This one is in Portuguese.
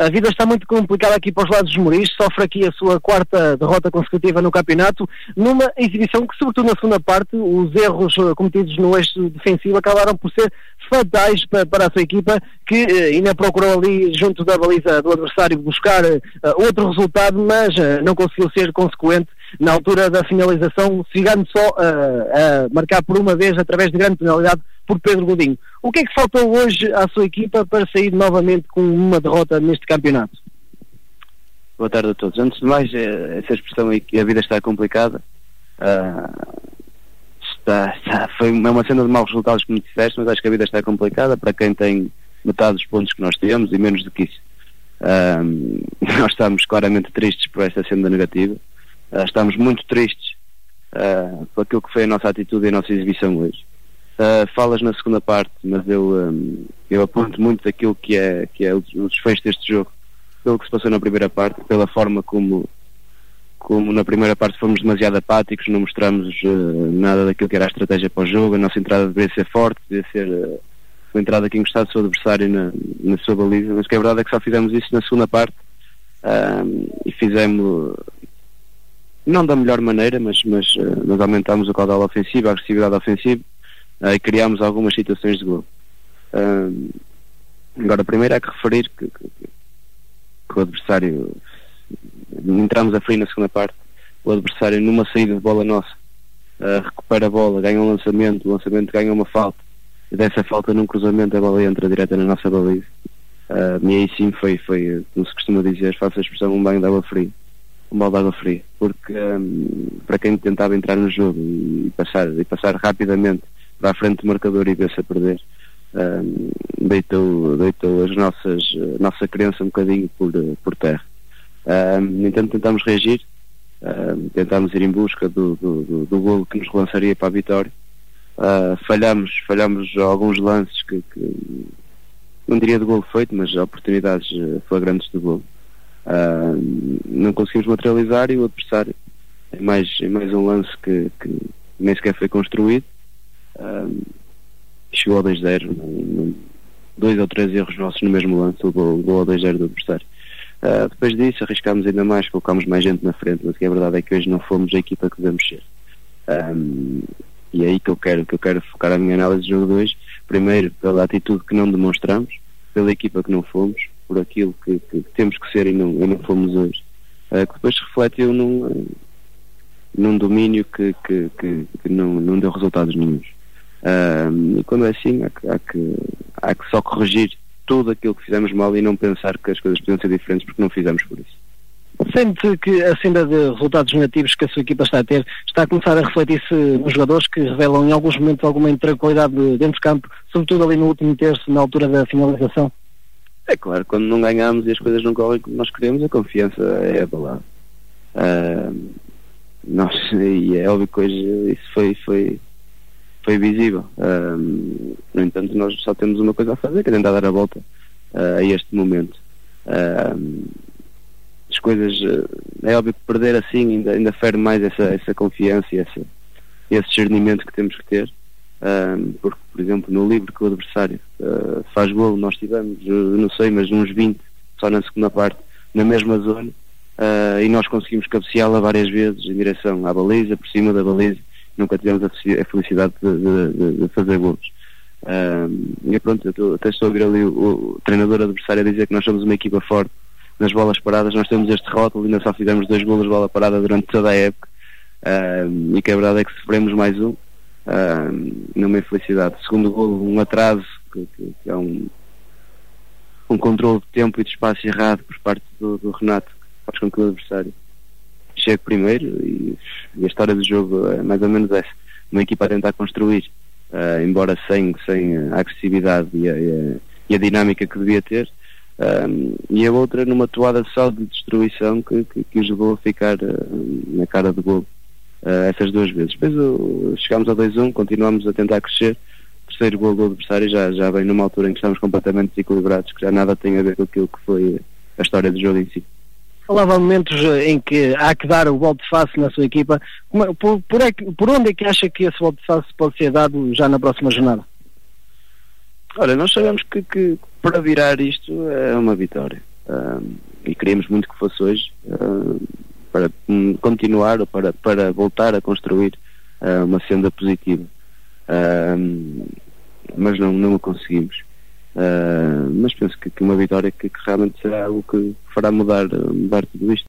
A vida está muito complicada aqui para os lados dos Moris, sofre aqui a sua 4ª derrota consecutiva no campeonato, numa exibição que, sobretudo na segunda parte, os erros cometidos no eixo defensivo acabaram por ser fatais para a sua equipa, que ainda procurou ali, junto da baliza do adversário, buscar outro resultado, mas não conseguiu ser consequente na altura da finalização, chegando só a marcar por uma vez, através de grande penalidade, por Pedro Godinho. O que é que faltou hoje à sua equipa para sair novamente com uma derrota neste campeonato? Boa tarde a todos. Antes de mais, essa expressão aí que a vida está complicada, é uma cena de maus resultados, como disseste, mas acho que a vida está complicada para quem tem metade dos pontos que nós temos e menos do que isso. Nós estamos claramente tristes por esta senda negativa. Estamos muito tristes por aquilo que foi a nossa atitude e a nossa exibição hoje. Falas na segunda parte, mas eu aponto muito daquilo que é o desfecho deste jogo, pelo que se passou na primeira parte, pela forma como na primeira parte fomos demasiado apáticos, não mostramos nada daquilo que era a estratégia para o jogo. A nossa entrada deveria ser forte, deveria ser uma entrada que encostasse o seu adversário na sua baliza, mas que a verdade é que só fizemos isso na segunda parte, e fizemos não da melhor maneira, mas aumentámos o caudal ofensivo, a agressividade ofensiva, e criámos algumas situações de gol. Agora, primeiro há que referir que o adversário, entramos a frio na segunda parte, o adversário numa saída de bola nossa recupera a bola, ganha um lançamento, o lançamento ganha uma falta, e dessa falta num cruzamento a bola entra direta na nossa baliza, e aí sim foi, como se costuma dizer, faço a expressão, um banho de água fria, um balde de água fria, porque para quem tentava entrar no jogo e passar rapidamente para a frente do marcador e ver-se a perder, deitou a nossa crença um bocadinho por terra. No entanto, tentámos reagir, tentámos ir em busca do golo que nos relançaria para a vitória. Falhamos alguns lances que não diria de golo feito, mas oportunidades flagrantes de golo. Não conseguimos materializar, e o adversário, em mais um lance que nem sequer foi construído, chegou ao 2-0, 2 ou 3 erros nossos no mesmo lance, o gol ao 2-0 do adversário. Depois disso arriscámos ainda mais, colocámos mais gente na frente, mas a verdade é que hoje não fomos a equipa que devemos ser, e é aí que eu quero focar a minha análise do jogo de hoje. Primeiro pela atitude que não demonstramos, pela equipa que não fomos, por aquilo que temos que ser e não fomos hoje, que depois se refletiu num domínio que não deu resultados nenhuns. E quando é assim, há que só corrigir tudo aquilo que fizemos mal e não pensar que as coisas podiam ser diferentes, porque não fizemos por isso. Sente que a senda de resultados negativos que a sua equipa está a ter está a começar a refletir-se nos jogadores, que revelam em alguns momentos alguma intranquilidade dentro de campo, sobretudo ali no último terço, na altura da finalização? É claro, quando não ganhamos e as coisas não correm como nós queremos, a confiança é abalada. E é óbvio que hoje isso foi visível. No entanto, nós só temos uma coisa a fazer, que é tentar dar a volta a este momento. As coisas, é óbvio que perder assim ainda fere mais essa confiança e esse discernimento que temos que ter, porque, por exemplo, no livre que o adversário faz golo, nós tivemos, não sei, mas uns 20 só na segunda parte, na mesma zona, e nós conseguimos cabeceá-la várias vezes em direção à baliza, por cima da baliza. Nunca tivemos a felicidade de fazer golos. E pronto, eu até estou a ouvir ali o treinador adversário a dizer que nós somos uma equipa forte nas bolas paradas. Nós temos este rótulo, ainda só fizemos 2 golos de bola parada durante toda a época, e que a verdade é que sofremos mais numa infelicidade. Segundo golo, um atraso, que é um controle de tempo e de espaço errado por parte do Renato, que faz com que o adversário chegue primeiro, e a história do jogo é mais ou menos essa: uma equipa a tentar construir, embora sem a agressividade e a dinâmica que devia ter, e a outra numa toada só de destruição que os levou a ficar na cara do golo essas 2 vezes. Depois chegámos ao 2-1, continuámos a tentar crescer. O terceiro golo do adversário já vem numa altura em que estamos completamente desequilibrados, que já nada tem a ver com aquilo que foi a história do jogo em si. Falava momentos em que há que dar o volte de face na sua equipa. Por onde é que acha que esse volte de face pode ser dado já na próxima jornada? Olha, nós sabemos que para virar isto é uma vitória. e queríamos muito que fosse hoje, para continuar ou para voltar a construir uma senda positiva, mas não o conseguimos. Mas penso que uma vitória que realmente será algo que fará mudar tudo isto.